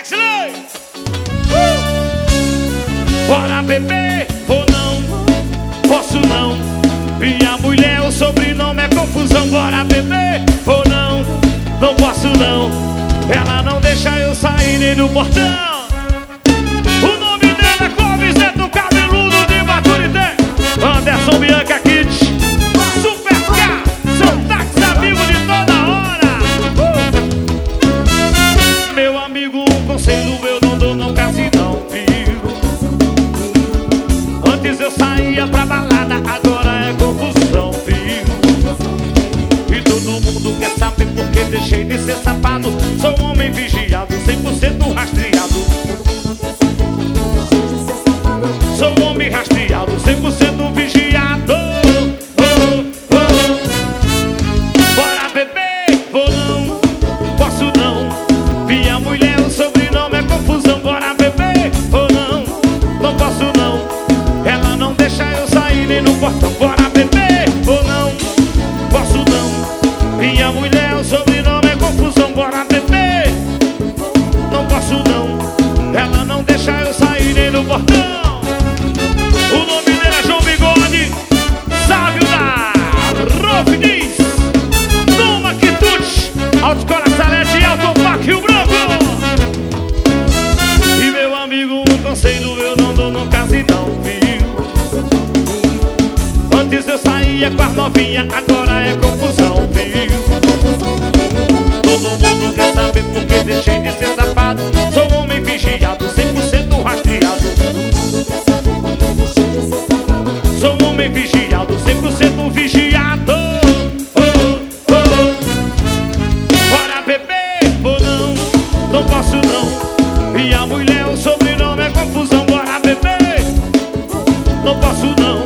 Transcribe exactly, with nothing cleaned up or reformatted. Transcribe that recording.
Dexley! Uh! Bora beber ou não? Posso não. Minha mulher, o sobrenome é confusão. Bora beber ou não? Não posso não. Ela não deixa eu sair nem no portão. O nome dela é Clóvis, é do cabeludo de Baturité. Anderson Bianca Kids, Super K, seu táxi amigo de toda hora. uh! Meu amigo, um conselho eu não dou, não case não, filho. Antes eu saía pra balada, agora é confusão, filho. E todo mundo quer saber por que deixei de ser safado. Sou um homem vigiado, cem por cento rastreado. Sou um homem rastreado, cem por cento vigiado. oh, oh, oh. Bora beber ou não? Posso não. Minha mulher, o sobrenome é confusão. Bora beber ou não? Não posso não. Ela não deixa eu sair nem no portão. Bora beber ou não? Posso não. Minha mulher, o sobrenome é confusão. Bora beber? Não posso não. Ela não deixa eu sair nem no portão. O nome dele é João Bigode, sábio da Rofiniz, Numa Quitute, Alto Coraçalete e Alto Pac Rio Branco. E meu amigo, um conselho eu não dou, não case não, viu? Antes eu saía com as novinhas, agora é confusão, viu? Todo mundo quer saber por que deixei de ser safado. Sou um homem vigiado, cem por cento rastreado. Sou um homem vigiado, cem por cento vigiado. oh, oh, oh. Bora beber ou não? Não posso não. Minha mulher, o sobrenome é confusão. Bora beber? Não posso não.